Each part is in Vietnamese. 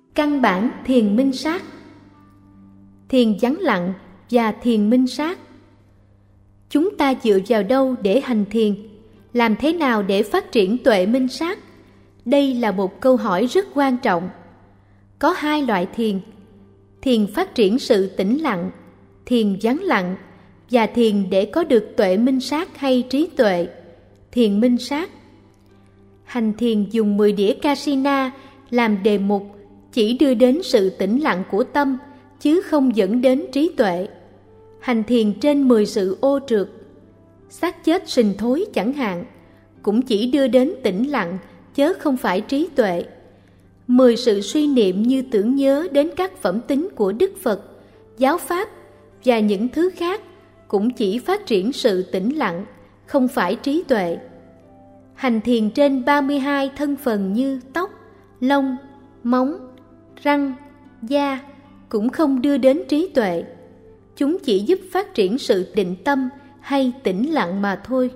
Căn bản thiền minh sát. Thiền vắng lặng và thiền minh sát. Chúng ta dựa vào đâu để hành thiền? Làm thế nào để phát triển tuệ minh sát? Đây là một câu hỏi rất quan trọng. Có hai loại thiền: thiền phát triển sự tĩnh lặng, thiền vắng lặng, và thiền để có được tuệ minh sát hay trí tuệ, thiền minh sát. Hành thiền dùng 10 đĩa Kasina làm đề mục chỉ đưa đến sự tĩnh lặng của tâm, chứ không dẫn đến trí tuệ. Hành thiền trên 10 sự ô trượt, xác chết sình thối chẳng hạn, cũng chỉ đưa đến tĩnh lặng, chớ không phải trí tuệ. 10 sự suy niệm như tưởng nhớ đến các phẩm tính của Đức Phật, giáo pháp và những thứ khác cũng chỉ phát triển sự tĩnh lặng, không phải trí tuệ. Hành thiền trên 32 thân phần như tóc, lông, móng, răng, da cũng không đưa đến trí tuệ. Chúng chỉ giúp phát triển sự định tâm hay tĩnh lặng mà thôi.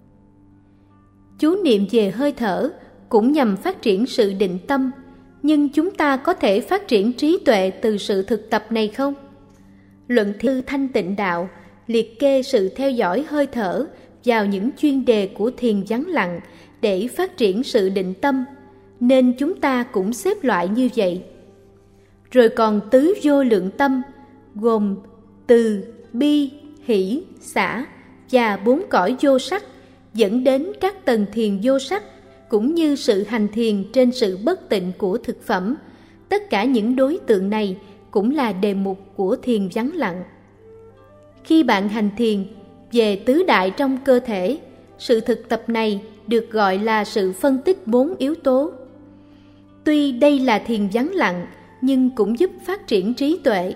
Chú niệm về hơi thở cũng nhằm phát triển sự định tâm, nhưng chúng ta có thể phát triển trí tuệ từ sự thực tập này không? Luận thư Thanh Tịnh Đạo liệt kê sự theo dõi hơi thở vào những chuyên đề của thiền vắng lặng để phát triển sự định tâm, nên chúng ta cũng xếp loại như vậy. Rồi còn tứ vô lượng tâm, gồm từ, bi, hỷ, xả và 4 cõi vô sắc, dẫn đến các tầng thiền vô sắc, cũng như sự hành thiền trên sự bất tịnh của thực phẩm. Tất cả những đối tượng này cũng là đề mục của thiền vắng lặng. Khi bạn hành thiền về tứ đại trong cơ thể, sự thực tập này được gọi là sự phân tích 4 yếu tố. Tuy đây là thiền vắng lặng, nhưng cũng giúp phát triển trí tuệ.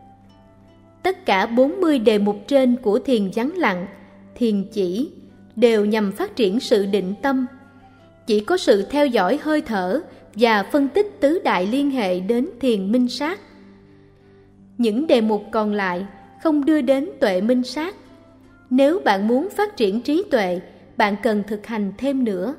Tất cả 40 đề mục trên của thiền vắng lặng, thiền chỉ, đều nhằm phát triển sự định tâm. Chỉ có sự theo dõi hơi thở và phân tích tứ đại liên hệ đến thiền minh sát. Những đề mục còn lại không đưa đến tuệ minh sát. Nếu bạn muốn phát triển trí tuệ, bạn cần thực hành thêm nữa.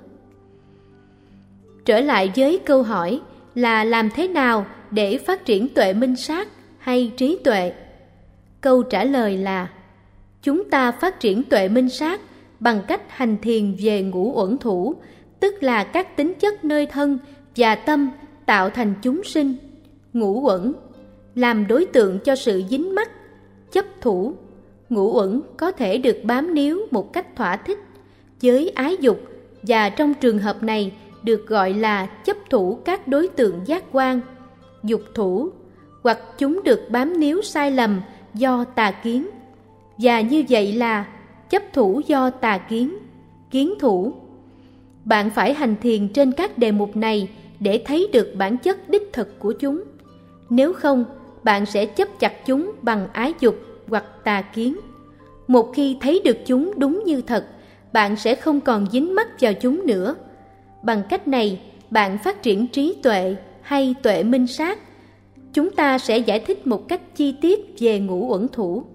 Trở lại với câu hỏi là làm thế nào để phát triển tuệ minh sát hay trí tuệ? Câu trả lời là chúng ta phát triển tuệ minh sát bằng cách hành thiền về ngũ uẩn thủ, tức là các tính chất nơi thân và tâm tạo thành chúng sinh. Ngũ uẩn làm đối tượng cho sự dính mắc, chấp thủ. Ngũ uẩn có thể được bám níu một cách thỏa thích với ái dục, và trong trường hợp này được gọi là chấp thủ các đối tượng giác quan, dục thủ, hoặc chúng được bám níu sai lầm do tà kiến, và như vậy là chấp thủ do tà kiến, kiến thủ. Bạn phải hành thiền trên các đề mục này để thấy được bản chất đích thực của chúng. Nếu không, bạn sẽ chấp chặt chúng bằng ái dục hoặc tà kiến. Một khi thấy được chúng đúng như thật, bạn sẽ không còn dính mắc vào chúng nữa. Bằng cách này, bạn phát triển trí tuệ hay tuệ minh sát. Chúng ta sẽ giải thích một cách chi tiết về ngũ uẩn thủ.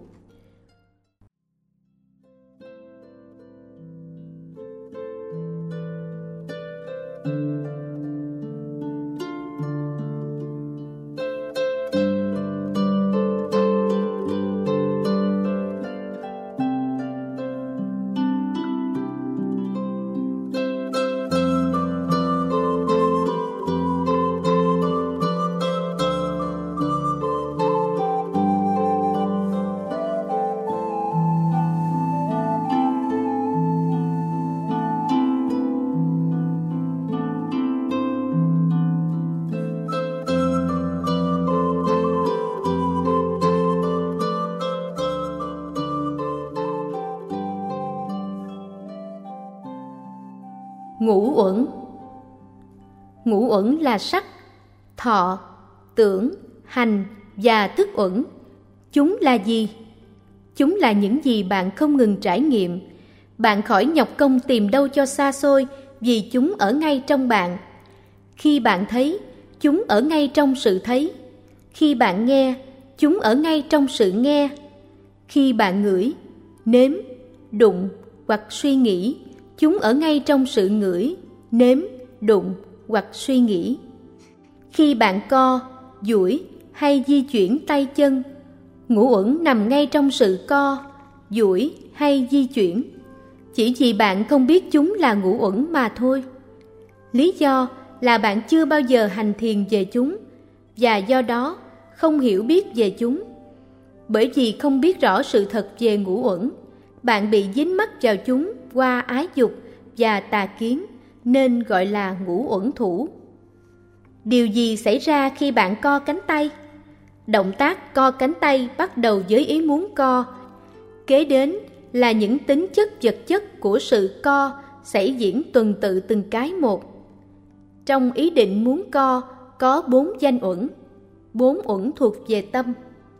Ngũ uẩn. Ngũ uẩn là sắc, thọ, tưởng, hành và thức uẩn. Chúng là gì? Chúng là những gì bạn không ngừng trải nghiệm. Bạn khỏi nhọc công tìm đâu cho xa xôi, vì chúng ở ngay trong bạn. Khi bạn thấy, chúng ở ngay trong sự thấy. Khi bạn nghe, chúng ở ngay trong sự nghe. Khi bạn ngửi, nếm, đụng hoặc suy nghĩ, chúng ở ngay trong sự ngửi, nếm, đụng hoặc suy nghĩ. Khi bạn co, duỗi hay di chuyển tay chân, ngũ uẩn nằm ngay trong sự co, duỗi hay di chuyển, chỉ vì bạn không biết chúng là ngũ uẩn mà thôi. Lý do là bạn chưa bao giờ hành thiền về chúng, và do đó không hiểu biết về chúng. Bởi vì không biết rõ sự thật về ngũ uẩn, bạn bị dính mắc vào chúng qua ái dục và tà kiến, nên gọi là ngũ uẩn thủ. Điều gì xảy ra khi bạn co cánh tay? Động tác co cánh tay bắt đầu với ý muốn co. Kế đến là những tính chất vật chất của sự co xảy diễn tuần tự từng cái một. Trong ý định muốn co có 4 danh uẩn. 4 uẩn thuộc về tâm.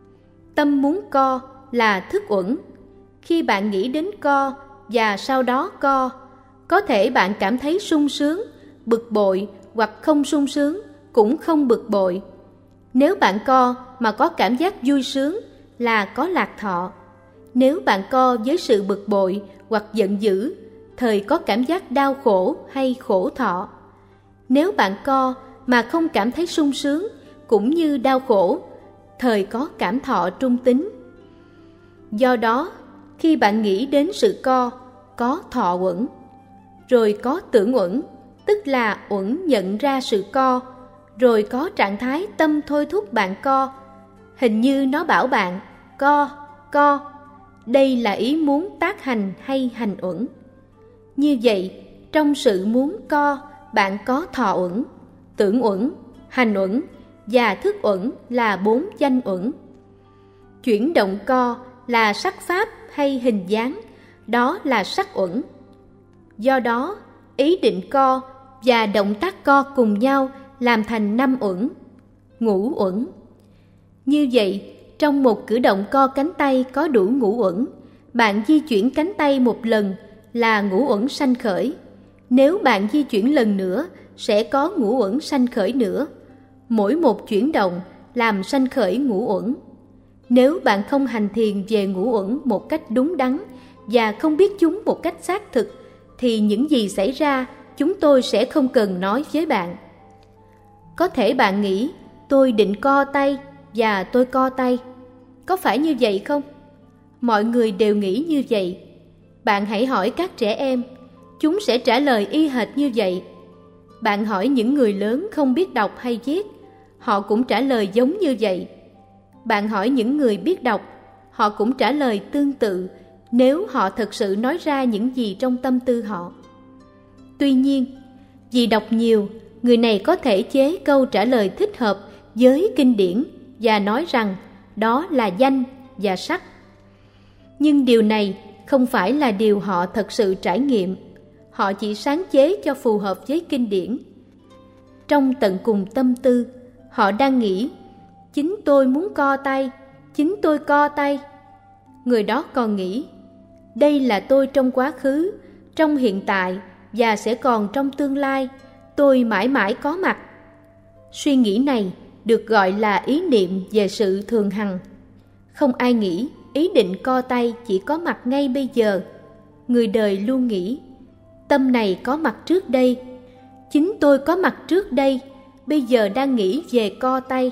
Tâm muốn co là thức uẩn. Khi bạn nghĩ đến co và sau đó co, có thể bạn cảm thấy sung sướng, bực bội hoặc không sung sướng, cũng không bực bội. Nếu bạn co mà có cảm giác vui sướng là có lạc thọ. Nếu bạn co với sự bực bội hoặc giận dữ, thời có cảm giác đau khổ hay khổ thọ. Nếu bạn co mà không cảm thấy sung sướng cũng như đau khổ, thời có cảm thọ trung tính. Do đó, khi bạn nghĩ đến sự co, có thọ uẩn, rồi có tưởng uẩn, tức là uẩn nhận ra sự co, rồi có trạng thái tâm thôi thúc bạn co. Hình như nó bảo bạn co, co. Đây là ý muốn tác hành hay hành uẩn. Như vậy, trong sự muốn co, bạn có thọ uẩn, tưởng uẩn, hành uẩn và thức uẩn là 4 danh uẩn. Chuyển động co là sắc pháp hay hình dáng, đó là sắc uẩn. Do đó, ý định co và động tác co cùng nhau làm thành 5 uẩn, ngũ uẩn. Như vậy, trong một cử động co cánh tay có đủ ngũ uẩn, bạn di chuyển cánh tay một lần là ngũ uẩn sanh khởi. Nếu bạn di chuyển lần nữa, sẽ có ngũ uẩn sanh khởi nữa. Mỗi một chuyển động làm sanh khởi ngũ uẩn. Nếu bạn không hành thiền về ngũ uẩn một cách đúng đắn và không biết chúng một cách xác thực, thì những gì xảy ra chúng tôi sẽ không cần nói với bạn. Có thể bạn nghĩ, tôi định co tay và tôi co tay. Có phải như vậy không? Mọi người đều nghĩ như vậy. Bạn hãy hỏi các trẻ em, chúng sẽ trả lời y hệt như vậy. Bạn hỏi những người lớn không biết đọc hay viết, họ cũng trả lời giống như vậy. Bạn hỏi những người biết đọc, họ cũng trả lời tương tự nếu họ thực sự nói ra những gì trong tâm tư họ. Tuy nhiên, vì đọc nhiều, người này có thể chế câu trả lời thích hợp với kinh điển và nói rằng đó là danh và sắc. Nhưng điều này không phải là điều họ thật sự trải nghiệm. Họ chỉ sáng chế cho phù hợp với kinh điển. Trong tận cùng tâm tư, họ đang nghĩ, chính tôi muốn co tay, chính tôi co tay. Người đó còn nghĩ, đây là tôi trong quá khứ, trong hiện tại và sẽ còn trong tương lai, tôi mãi mãi có mặt. Suy nghĩ này được gọi là ý niệm về sự thường hằng. Không ai nghĩ ý định co tay chỉ có mặt ngay bây giờ. Người đời luôn nghĩ, tâm này có mặt trước đây, chính tôi có mặt trước đây, bây giờ đang nghĩ về co tay.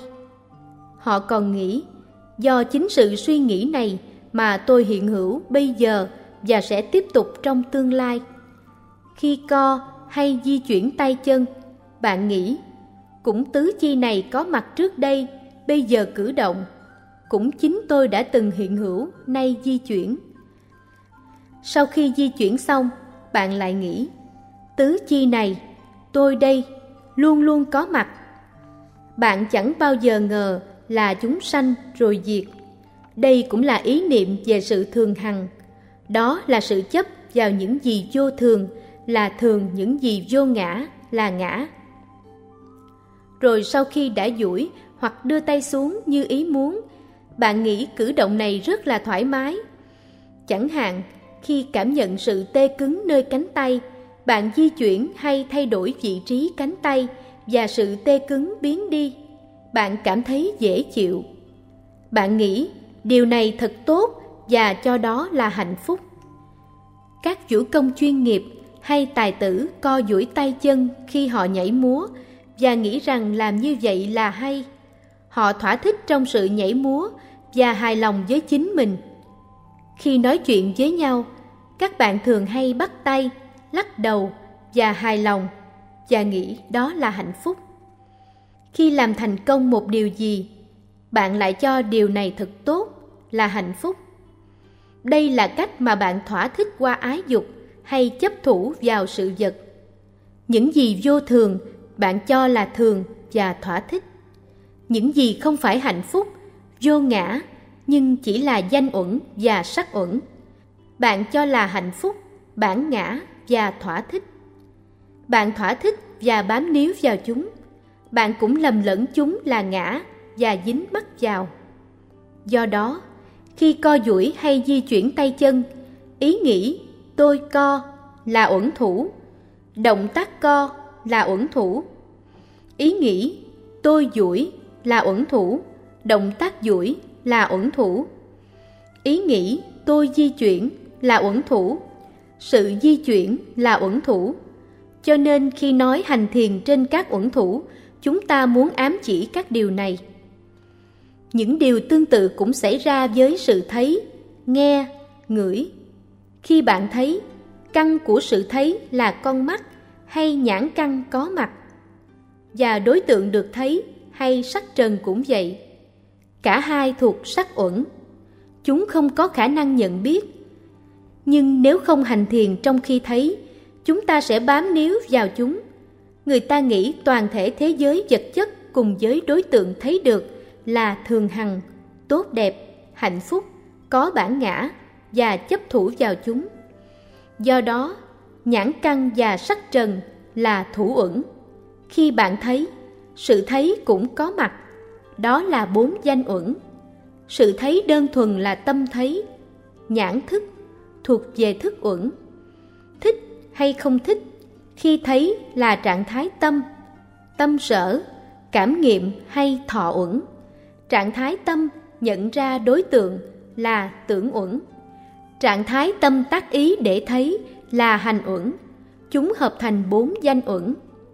Họ còn nghĩ, do chính sự suy nghĩ này mà tôi hiện hữu bây giờ và sẽ tiếp tục trong tương lai. Khi co hay di chuyển tay chân, bạn nghĩ, cũng tứ chi này có mặt trước đây, bây giờ cử động. Cũng chính tôi đã từng hiện hữu, nay di chuyển. Sau khi di chuyển xong, bạn lại nghĩ, tứ chi này, tôi đây, luôn luôn có mặt. Bạn chẳng bao giờ ngờ là chúng sanh rồi diệt. Đây cũng là ý niệm về sự thường hằng. Đó là sự chấp vào những gì vô thường, là thường những gì vô ngã, là ngã. Rồi sau khi đã duỗi hoặc đưa tay xuống như ý muốn, bạn nghĩ cử động này rất là thoải mái. Chẳng hạn, khi cảm nhận sự tê cứng nơi cánh tay, bạn di chuyển hay thay đổi vị trí cánh tay và sự tê cứng biến đi. Bạn cảm thấy dễ chịu. Bạn nghĩ điều này thật tốt và cho đó là hạnh phúc. Các vũ công chuyên nghiệp hay tài tử co duỗi tay chân khi họ nhảy múa và nghĩ rằng làm như vậy là hay. Họ thỏa thích trong sự nhảy múa và hài lòng với chính mình. Khi nói chuyện với nhau, các bạn thường hay bắt tay, lắc đầu và hài lòng và nghĩ đó là hạnh phúc. Khi làm thành công một điều gì, bạn lại cho điều này thật tốt là hạnh phúc. Đây là cách mà bạn thỏa thích qua ái dục hay chấp thủ vào sự vật. Những gì vô thường, bạn cho là thường và thỏa thích. Những gì không phải hạnh phúc, vô ngã, nhưng chỉ là danh uẩn và sắc uẩn, bạn cho là hạnh phúc, bản ngã và thỏa thích. Bạn thỏa thích và bám níu vào chúng. Bạn cũng lầm lẫn chúng là ngã và dính mắc vào. Do đó, khi co duỗi hay di chuyển tay chân, ý nghĩ tôi co là uẩn thủ, động tác co là uẩn thủ. Ý nghĩ tôi duỗi là uẩn thủ, động tác duỗi là uẩn thủ. Ý nghĩ tôi di chuyển là uẩn thủ, sự di chuyển là uẩn thủ. Cho nên khi nói hành thiền trên các uẩn thủ, chúng ta muốn ám chỉ các điều này. Những điều tương tự cũng xảy ra với sự thấy, nghe, ngửi. Khi bạn thấy, căn của sự thấy là con mắt hay nhãn căn có mặt, và đối tượng được thấy hay sắc trần cũng vậy. Cả hai thuộc sắc uẩn. Chúng không có khả năng nhận biết. Nhưng nếu không hành thiền trong khi thấy, chúng ta sẽ bám níu vào chúng. Người ta nghĩ toàn thể thế giới vật chất cùng với đối tượng thấy được là thường hằng, tốt đẹp, hạnh phúc, có bản ngã và chấp thủ vào chúng. Do đó, nhãn căn và sắc trần là thủ uẩn. Khi bạn thấy, sự thấy cũng có mặt. Đó là 4 danh uẩn. Sự thấy đơn thuần là tâm thấy, nhãn thức, thuộc về thức uẩn. Thích hay không thích, khi thấy là trạng thái tâm, tâm sở, cảm nghiệm hay thọ uẩn. Trạng thái tâm nhận ra đối tượng là tưởng uẩn. Trạng thái tâm tác ý để thấy là hành uẩn. Chúng hợp thành 4 danh uẩn.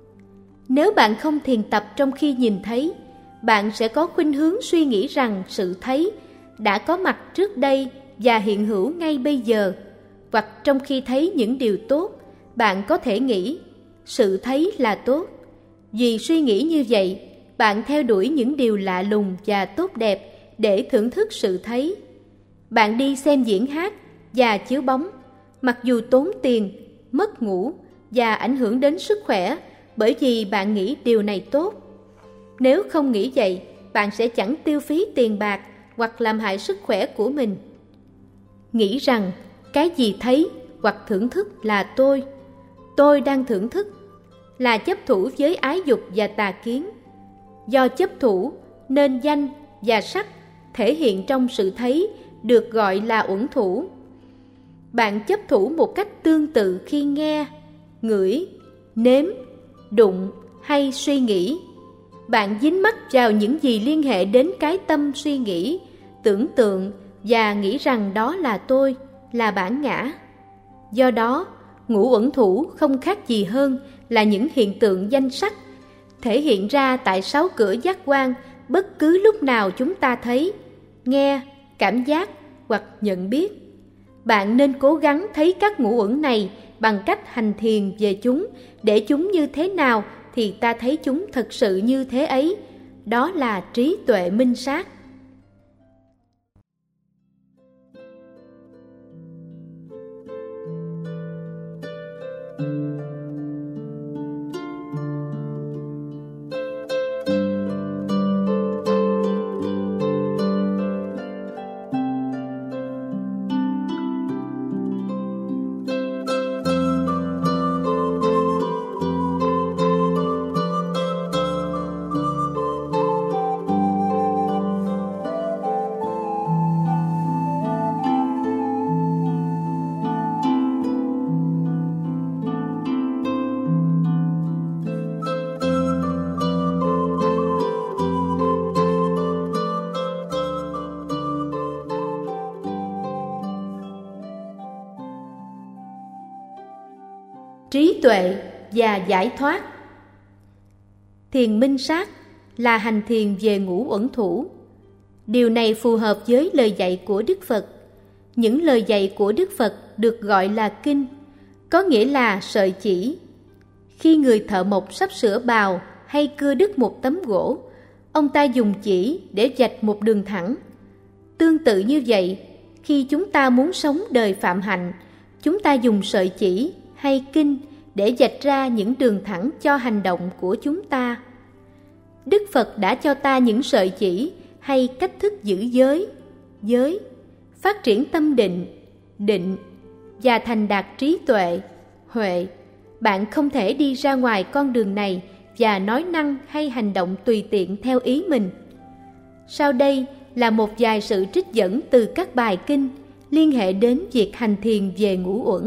Nếu bạn không thiền tập trong khi nhìn thấy, bạn sẽ có khuynh hướng suy nghĩ rằng sự thấy đã có mặt trước đây và hiện hữu ngay bây giờ. Hoặc trong khi thấy những điều tốt, bạn có thể nghĩ sự thấy là tốt. Vì suy nghĩ như vậy, bạn theo đuổi những điều lạ lùng và tốt đẹp để thưởng thức sự thấy. Bạn đi xem diễn hát và chiếu bóng, mặc dù tốn tiền, mất ngủ và ảnh hưởng đến sức khỏe, bởi vì bạn nghĩ điều này tốt. Nếu không nghĩ vậy, bạn sẽ chẳng tiêu phí tiền bạc hoặc làm hại sức khỏe của mình. Nghĩ rằng cái gì thấy hoặc thưởng thức là tôi đang thưởng thức, là chấp thủ với ái dục và tà kiến. Do chấp thủ nên danh và sắc thể hiện trong sự thấy được gọi là uẩn thủ. Bạn chấp thủ một cách tương tự khi nghe, ngửi, nếm, đụng hay suy nghĩ. Bạn dính mắc vào những gì liên hệ đến cái tâm suy nghĩ, tưởng tượng và nghĩ rằng đó là tôi, là bản ngã. Do đó, ngũ uẩn thủ không khác gì hơn là những hiện tượng danh sắc, thể hiện ra tại 6 cửa giác quan bất cứ lúc nào chúng ta thấy, nghe, cảm giác hoặc nhận biết. Bạn nên cố gắng thấy các ngũ uẩn này bằng cách hành thiền về chúng, để chúng như thế nào thì ta thấy chúng thật sự như thế ấy. Đó là trí tuệ minh sát. Trí tuệ và giải thoát. thiền minh sát là hành thiền về ngũ uẩn thủ. Điều này phù hợp với lời dạy của Đức Phật. Những lời dạy của Đức Phật được gọi là kinh, có nghĩa là sợi chỉ. Khi người thợ mộc sắp sửa bào hay cưa đứt một tấm gỗ, ông ta dùng chỉ để vạch một đường thẳng. Tương tự như vậy, khi chúng ta muốn sống đời phạm hạnh, chúng ta dùng sợi chỉ hay kinh để vạch ra những đường thẳng cho hành động của chúng ta. Đức Phật đã cho ta những sợi chỉ hay cách thức giữ giới, phát triển tâm định và thành đạt trí tuệ, huệ. Bạn không thể đi ra ngoài con đường này và nói năng hay hành động tùy tiện theo ý mình. Sau đây là một vài sự trích dẫn từ các bài kinh liên hệ đến việc hành thiền về ngũ uẩn.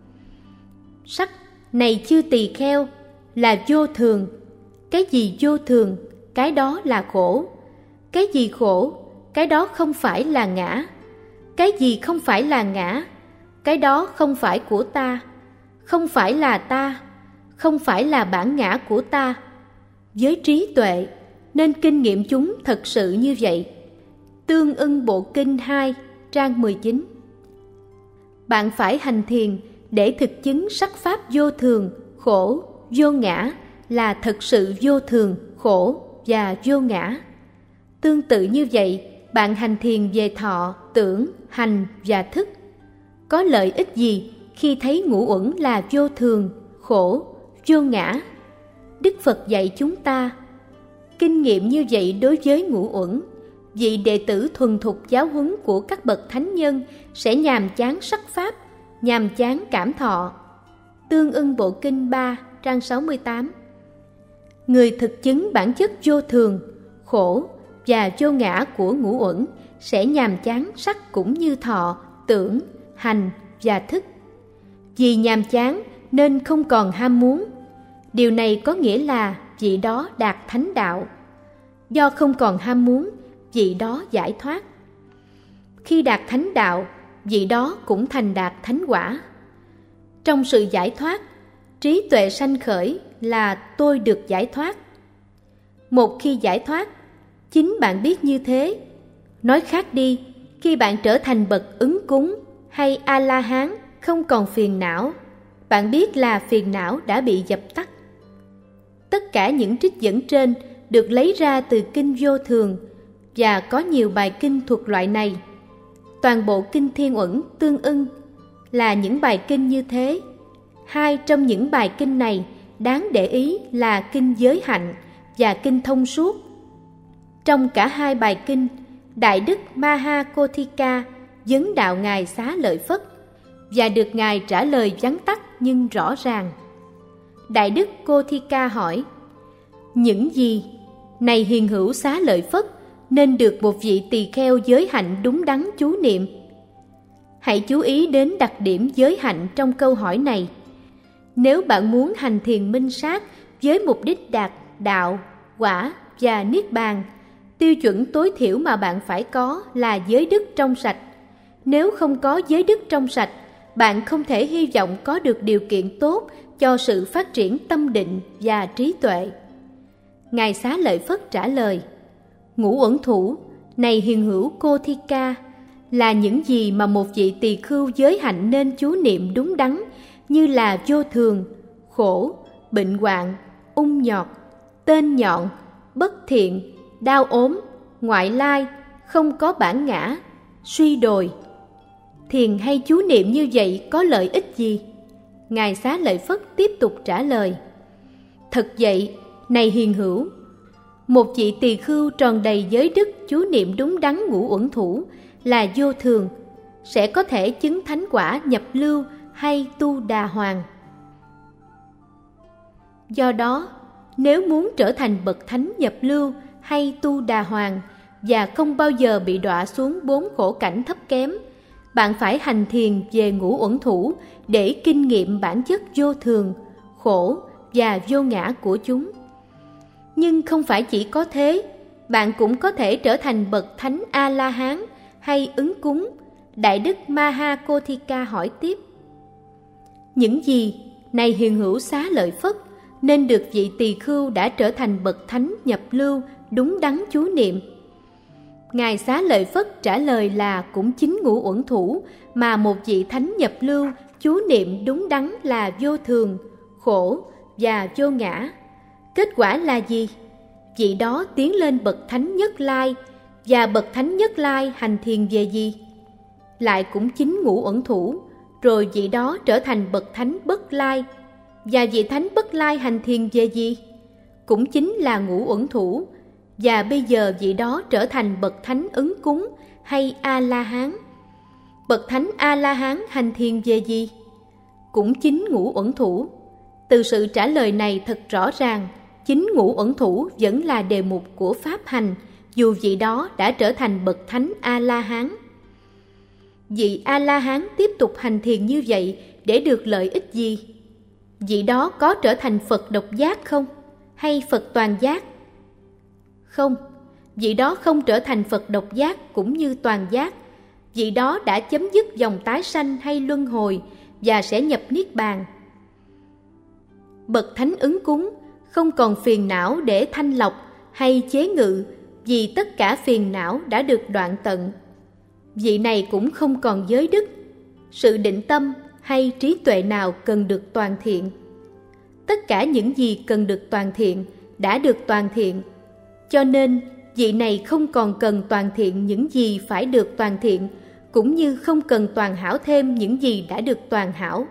Sắc này chư tỳ kheo là vô thường. Cái gì vô thường, cái đó là khổ. Cái gì khổ, cái đó không phải là ngã. Cái gì không phải là ngã, cái đó không phải của ta, không phải là ta, không phải là bản ngã của ta. Với trí tuệ nên kinh nghiệm chúng thật sự như vậy. Tương ưng bộ kinh 2, trang 19. Bạn phải hành thiền để thực chứng sắc pháp vô thường, khổ, vô ngã là thật sự vô thường, khổ và vô ngã. Tương tự như vậy, bạn hành thiền về thọ, tưởng, hành và thức. Có lợi ích gì khi thấy ngũ uẩn là vô thường, khổ, vô ngã? Đức Phật dạy chúng ta, kinh nghiệm như vậy đối với ngũ uẩn, vị đệ tử thuần thục giáo huấn của các bậc thánh nhân sẽ nhàm chán sắc pháp, nhàm chán cảm thọ. Tương ưng bộ kinh 3, trang 68. Người thực chứng bản chất vô thường, khổ và vô ngã của ngũ uẩn sẽ nhàm chán sắc cũng như thọ, tưởng, hành và thức. Vì nhàm chán nên không còn ham muốn. Điều này có nghĩa là vị đó đạt thánh đạo. Do không còn ham muốn, vị đó giải thoát. Khi đạt thánh đạo, vị đó cũng thành đạt thánh quả. Trong sự giải thoát, trí tuệ sanh khởi là tôi được giải thoát. Một khi giải thoát, chính bạn biết như thế. Nói khác đi, khi bạn trở thành bậc ứng cúng hay A-la-hán không còn phiền não, bạn biết là phiền não đã bị dập tắt. Tất cả những trích dẫn trên được lấy ra từ kinh Vô Thường và có nhiều bài kinh thuộc loại này. Toàn bộ kinh Thiên Uẩn Tương Ưng là những bài kinh như thế. Hai trong những bài kinh này đáng để ý là kinh Giới Hạnh và kinh Thông Suốt. Trong cả hai bài kinh, Đại Đức Maha Kothika vấn đạo Ngài Xá Lợi Phất và được Ngài trả lời vắn tắt nhưng rõ ràng. Đại Đức Kothika hỏi: những gì này hiền hữu Xá Lợi Phất nên được một vị tỳ kheo giới hạnh đúng đắn chú niệm? Hãy chú ý đến đặc điểm giới hạnh trong câu hỏi này. Nếu bạn muốn hành thiền minh sát với mục đích đạt đạo, quả và niết bàn, tiêu chuẩn tối thiểu mà bạn phải có là giới đức trong sạch. Nếu không có giới đức trong sạch, bạn không thể hy vọng có được điều kiện tốt cho sự phát triển tâm định và trí tuệ. Ngài Xá Lợi Phất trả lời: ngũ uẩn thủ, này hiền hữu Kothika, là những gì mà một vị tỳ khưu giới hạnh nên chú niệm đúng đắn, như là vô thường, khổ, bệnh hoạn, ung nhọt, tên nhọn, bất thiện, đau ốm, ngoại lai, không có bản ngã, suy đồi. Thiền hay chú niệm như vậy có lợi ích gì? Ngài Xá Lợi Phất tiếp tục trả lời: thật vậy, này hiền hữu, một vị tỳ khưu tròn đầy giới đức chú niệm đúng đắn ngũ uẩn thủ là vô thường sẽ có thể chứng thánh quả nhập lưu hay tu đà hoàng. Do đó, nếu muốn trở thành bậc thánh nhập lưu hay tu đà hoàng và không bao giờ bị đọa xuống 4 khổ cảnh thấp kém, bạn phải hành thiền về ngũ uẩn thủ để kinh nghiệm bản chất vô thường, khổ và vô ngã của chúng. Nhưng không phải chỉ có thế, bạn cũng có thể trở thành bậc thánh A-la-hán hay ứng cúng. Đại Đức Maha Kothika hỏi tiếp: những gì, này hiền hữu Xá Lợi Phất, nên được vị tỳ khưu đã trở thành bậc thánh nhập lưu đúng đắn chú niệm. Ngài Xá Lợi Phất trả lời là cũng chính ngũ uẩn thủ mà một vị thánh nhập lưu chú niệm đúng đắn là vô thường, khổ và vô ngã. Kết quả là gì? Vị đó tiến lên bậc thánh nhất lai, và bậc thánh nhất lai hành thiền về gì? Lại cũng chính ngũ uẩn thủ, rồi vị đó trở thành bậc thánh bất lai, và vị thánh bất lai hành thiền về gì? Cũng chính là ngũ uẩn thủ, và bây giờ vị đó trở thành bậc thánh ứng cúng hay A-la-hán. Bậc thánh A-la-hán hành thiền về gì? Cũng chính ngũ uẩn thủ. Từ sự trả lời này thật rõ ràng, chính ngũ uẩn thủ vẫn là đề mục của pháp hành, dù vị đó đã trở thành bậc thánh A-la-hán. Vị A-la-hán tiếp tục hành thiền như vậy để được lợi ích gì? Vị đó có trở thành Phật độc giác không? Hay Phật toàn giác? Không, vị đó không trở thành Phật độc giác cũng như toàn giác. Vị đó đã chấm dứt dòng tái sanh hay luân hồi và sẽ nhập niết bàn. Bậc thánh ứng cúng không còn phiền não để thanh lọc hay chế ngự, vì tất cả phiền não đã được đoạn tận. Vị này cũng không còn giới đức, sự định tâm hay trí tuệ nào cần được toàn thiện. Tất cả những gì cần được toàn thiện đã được toàn thiện, cho nên vị này không còn cần toàn thiện những gì phải được toàn thiện, cũng như không cần toàn hảo thêm những gì đã được toàn hảo.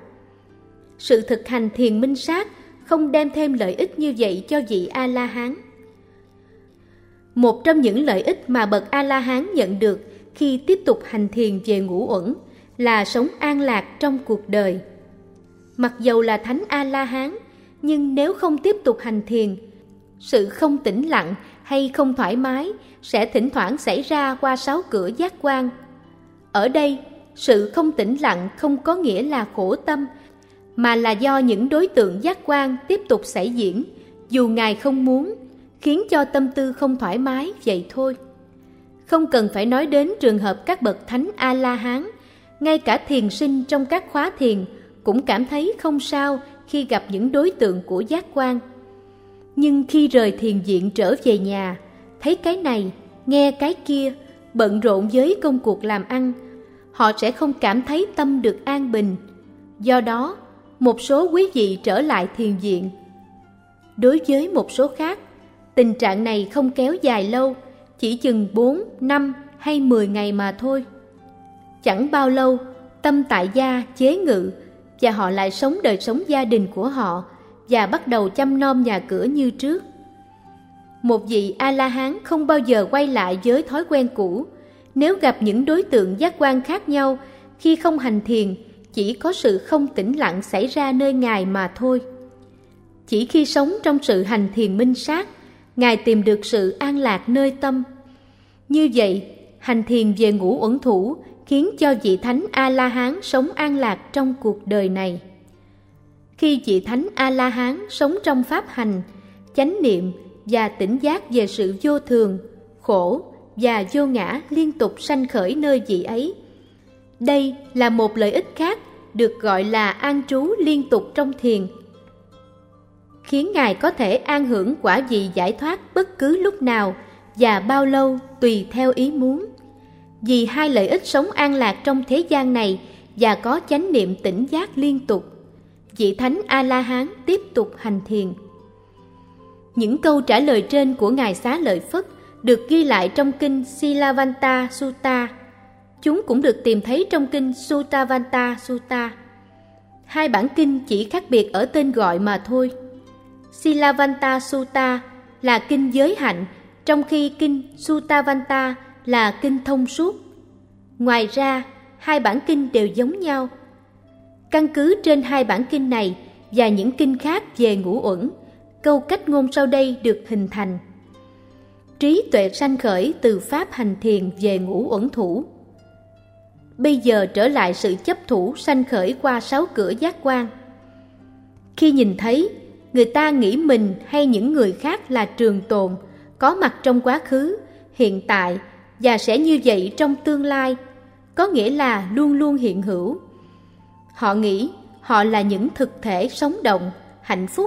Sự thực hành thiền minh sát không đem thêm lợi ích như vậy cho vị A-la-hán. Một trong những lợi ích mà bậc A-la-hán nhận được khi tiếp tục hành thiền về ngũ uẩn là sống an lạc trong cuộc đời. Mặc dầu là thánh A-la-hán, nhưng nếu không tiếp tục hành thiền, sự không tĩnh lặng hay không thoải mái sẽ thỉnh thoảng xảy ra qua 6 cửa giác quan. Ở đây, sự không tĩnh lặng không có nghĩa là khổ tâm, mà là do những đối tượng giác quan tiếp tục xảy diễn, dù Ngài không muốn, khiến cho tâm tư không thoải mái vậy thôi. Không cần phải nói đến trường hợp các bậc thánh A-la-hán, ngay cả thiền sinh trong các khóa thiền cũng cảm thấy không sao khi gặp những đối tượng của giác quan. Nhưng khi rời thiền viện trở về nhà, thấy cái này, nghe cái kia, bận rộn với công cuộc làm ăn, họ sẽ không cảm thấy tâm được an bình. Do đó, một số quý vị trở lại thiền viện. Đối với một số khác, tình trạng này không kéo dài lâu, chỉ chừng 4, 5 hay 10 ngày mà thôi. Chẳng bao lâu, tâm tại gia chế ngự và họ lại sống đời sống gia đình của họ và bắt đầu chăm nom nhà cửa như trước. Một vị A-la-hán không bao giờ quay lại với thói quen cũ. Nếu gặp những đối tượng giác quan khác nhau, khi không hành thiền, chỉ có sự không tĩnh lặng xảy ra nơi Ngài mà thôi. Chỉ khi sống trong sự hành thiền minh sát, Ngài tìm được sự an lạc nơi tâm. Như vậy, hành thiền về ngũ uẩn thủ khiến cho vị thánh A-la-hán sống an lạc trong cuộc đời này. Khi vị thánh A-la-hán sống trong pháp hành, chánh niệm và tỉnh giác về sự vô thường, khổ và vô ngã liên tục sanh khởi nơi vị ấy. Đây là một lợi ích khác được gọi là an trú liên tục trong thiền, khiến Ngài có thể an hưởng quả vị giải thoát bất cứ lúc nào và bao lâu tùy theo ý muốn. Vì hai lợi ích sống an lạc trong thế gian này và có chánh niệm tỉnh giác liên tục, vị thánh A-la-hán tiếp tục hành thiền. Những câu trả lời trên của Ngài Xá Lợi Phất được ghi lại trong kinh Silavanta Sutta. Chúng cũng được tìm thấy trong kinh Suttavanta Sutta. Hai bản kinh chỉ khác biệt ở tên gọi mà thôi. Silavanta Sutta là kinh giới hạnh, trong khi kinh Suttavanta là kinh thông suốt. Ngoài ra, hai bản kinh đều giống nhau. Căn cứ trên hai bản kinh này và những kinh khác về ngũ uẩn, câu cách ngôn sau đây được hình thành. Trí tuệ sanh khởi từ pháp hành thiền về ngũ uẩn thủ. Bây giờ trở lại sự chấp thủ sanh khởi qua 6 cửa giác quan. Khi nhìn thấy, người ta nghĩ mình hay những người khác là trường tồn, có mặt trong quá khứ, hiện tại và sẽ như vậy trong tương lai, có nghĩa là luôn luôn hiện hữu. Họ nghĩ họ là những thực thể sống động, hạnh phúc,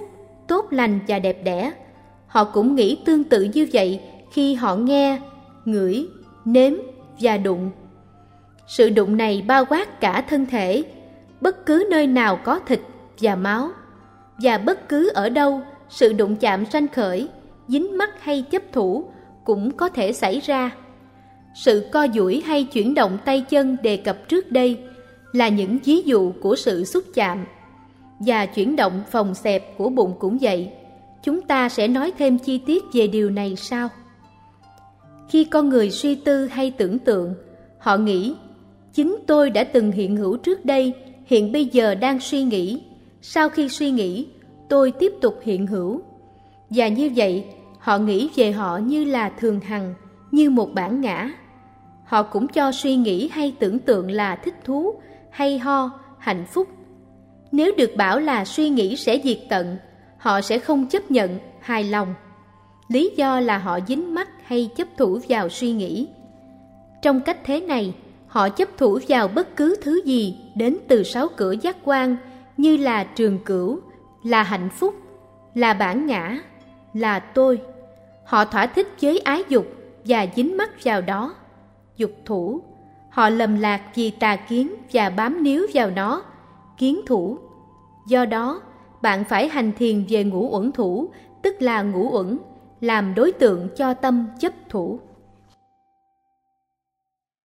tốt lành và đẹp đẽ. Họ cũng nghĩ tương tự như vậy khi họ nghe, ngửi, nếm và đụng. Sự đụng này bao quát cả thân thể, bất cứ nơi nào có thịt và máu, và bất cứ ở đâu sự đụng chạm sanh khởi, dính mắc hay chấp thủ cũng có thể xảy ra. Sự co duỗi hay chuyển động tay chân đề cập trước đây là những ví dụ của sự xúc chạm, và chuyển động phồng xẹp của bụng cũng vậy. Chúng ta sẽ nói thêm chi tiết về điều này sau. Khi con người suy tư hay tưởng tượng, họ nghĩ, chính tôi đã từng hiện hữu trước đây, hiện bây giờ đang suy nghĩ. Sau khi suy nghĩ, tôi tiếp tục hiện hữu. Và như vậy, họ nghĩ về họ như là thường hằng, như một bản ngã. Họ cũng cho suy nghĩ hay tưởng tượng là thích thú, hay ho, hạnh phúc. Nếu được bảo là suy nghĩ sẽ diệt tận, họ sẽ không chấp nhận, hài lòng. Lý do là họ dính mắc hay chấp thủ vào suy nghĩ. Trong cách thế này, họ chấp thủ vào bất cứ thứ gì đến từ sáu cửa giác quan, như là trường cửu, là hạnh phúc, là bản ngã, là tôi. Họ thỏa thích với ái dục và dính mắc vào đó. Dục thủ, họ lầm lạc vì tà kiến và bám níu vào nó, kiến thủ. Do đó, bạn phải hành thiền về ngũ uẩn thủ, tức là ngũ uẩn, làm đối tượng cho tâm chấp thủ.